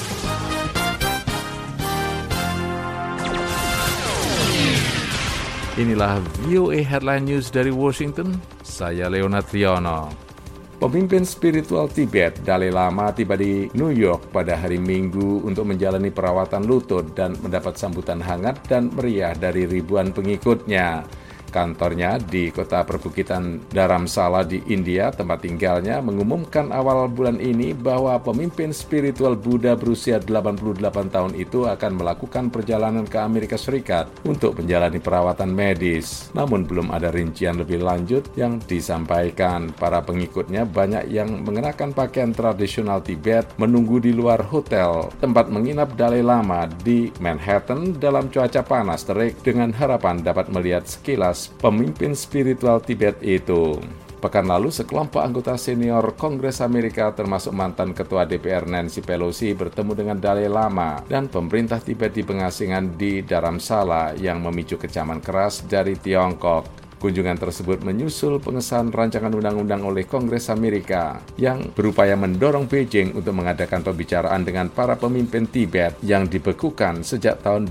Inilah VOA Headline News dari Washington, saya Leonard Triono. Pemimpin spiritual Tibet, Dalai Lama, tiba di New York pada hari Minggu untuk menjalani perawatan lutut dan mendapat sambutan hangat dan meriah dari ribuan pengikutnya. Kantornya di kota perbukitan Dharamsala di India, tempat tinggalnya, mengumumkan awal bulan ini bahwa pemimpin spiritual Buddha berusia 88 tahun itu akan melakukan perjalanan ke Amerika Serikat untuk menjalani perawatan medis. Namun belum ada rincian lebih lanjut yang disampaikan. Para pengikutnya banyak yang mengenakan pakaian tradisional Tibet menunggu di luar hotel tempat menginap Dalai Lama di Manhattan dalam cuaca panas terik dengan harapan dapat melihat sekilas pemimpin spiritual Tibet itu. Pekan lalu, sekelompok anggota senior Kongres Amerika termasuk mantan Ketua DPR Nancy Pelosi bertemu dengan Dalai Lama dan pemerintah Tibet di pengasingan di Dharamsala yang memicu kecaman keras dari Tiongkok. Kunjungan tersebut menyusul pengesahan rancangan undang-undang oleh Kongres Amerika yang berupaya mendorong Beijing untuk mengadakan pembicaraan dengan para pemimpin Tibet yang dibekukan sejak tahun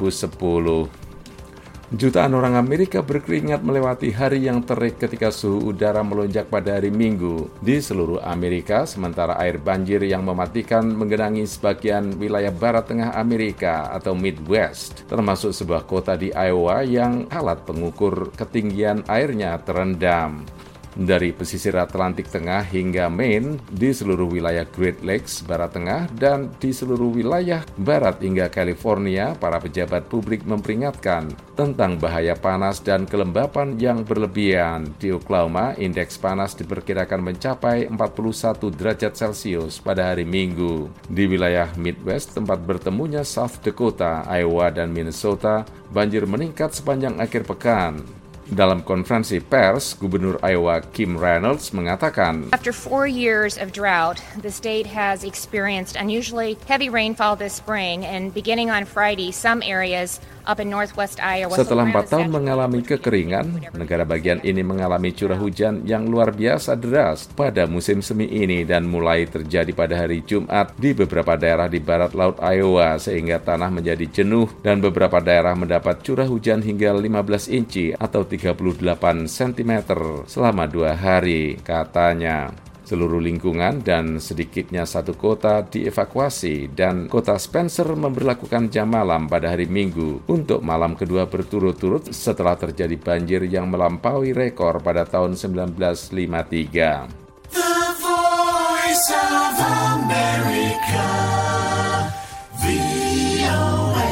2010. Jutaan orang Amerika berkeringat melewati hari yang terik ketika suhu udara melonjak pada hari Minggu di seluruh Amerika, sementara air banjir yang mematikan menggenangi sebagian wilayah barat tengah Amerika atau Midwest, termasuk sebuah kota di Iowa yang alat pengukur ketinggian airnya terendam. Dari pesisir Atlantik Tengah hingga Maine, di seluruh wilayah Great Lakes, Barat Tengah, dan di seluruh wilayah Barat hingga California, para pejabat publik memperingatkan tentang bahaya panas dan kelembapan yang berlebihan. Di Oklahoma, indeks panas diperkirakan mencapai 41 derajat Celcius pada hari Minggu. Di wilayah Midwest, tempat bertemunya South Dakota, Iowa, dan Minnesota, banjir meningkat sepanjang akhir pekan. Dalam konferensi pers, Gubernur Iowa Kim Reynolds mengatakan, After 4 years of drought, the state has experienced unusually heavy rainfall this spring, and beginning on Friday, some areas up in northwest Iowa. Setelah 4 tahun mengalami kekeringan, negara bagian ini mengalami curah hujan yang luar biasa deras pada musim semi ini dan mulai terjadi pada hari Jumat di beberapa daerah di barat laut Iowa sehingga tanah menjadi jenuh dan beberapa daerah mendapat curah hujan hingga 15 inci atau 38 cm selama 2 hari, katanya. Seluruh lingkungan dan sedikitnya satu kota dievakuasi dan kota Spencer memberlakukan jam malam pada hari Minggu untuk malam kedua berturut-turut setelah terjadi banjir yang melampaui rekor pada tahun 1953. The Voice of America, VOA.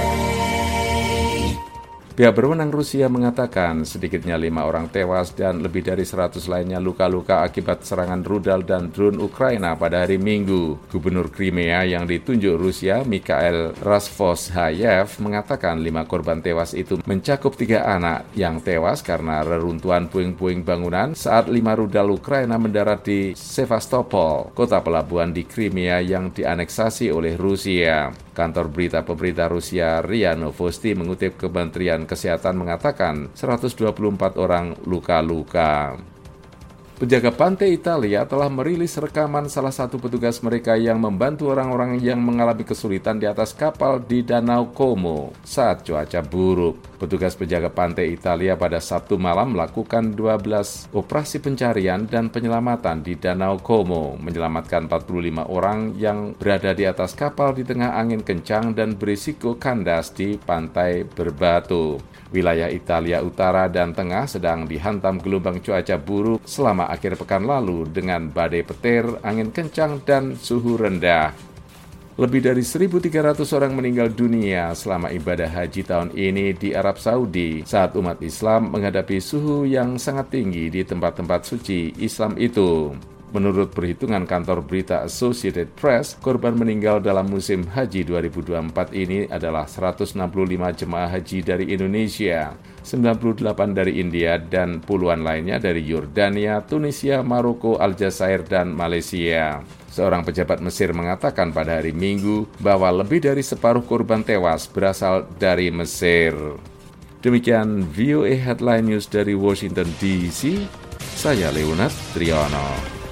Pihak berwenang Rusia mengatakan sedikitnya 5 orang tewas dan lebih dari 100 lainnya luka-luka akibat serangan rudal dan drone Ukraina pada hari Minggu. Gubernur Crimea yang ditunjuk Rusia, Mikhail Razvozhayev, mengatakan 5 korban tewas itu mencakup 3 anak yang tewas karena reruntuhan puing-puing bangunan saat 5 rudal Ukraina mendarat di Sevastopol, kota pelabuhan di Crimea yang dianeksasi oleh Rusia. Kantor berita pemerintah Rusia RIA Novosti mengutip Kementerian Kesehatan mengatakan 124 orang luka-luka. Penjaga pantai Italia telah merilis rekaman salah satu petugas mereka yang membantu orang-orang yang mengalami kesulitan di atas kapal di Danau Como saat cuaca buruk. Petugas penjaga pantai Italia pada Sabtu malam melakukan 12 operasi pencarian dan penyelamatan di Danau Como, menyelamatkan 45 orang yang berada di atas kapal di tengah angin kencang dan berisiko kandas di pantai berbatu. Wilayah Italia Utara dan Tengah sedang dihantam gelombang cuaca buruk selama akhir pekan lalu dengan badai petir, angin kencang, dan suhu rendah. Lebih dari 1.300 orang meninggal dunia selama ibadah haji tahun ini di Arab Saudi saat umat Islam menghadapi suhu yang sangat tinggi di tempat-tempat suci Islam itu. Menurut perhitungan kantor berita Associated Press, korban meninggal dalam musim haji 2024 ini adalah 165 jemaah haji dari Indonesia, 98 dari India, dan puluhan lainnya dari Yordania, Tunisia, Maroko, Aljazair, dan Malaysia. Seorang pejabat Mesir mengatakan pada hari Minggu bahwa lebih dari separuh korban tewas berasal dari Mesir. Demikian VOA Headline News dari Washington DC, saya Leonard Triono.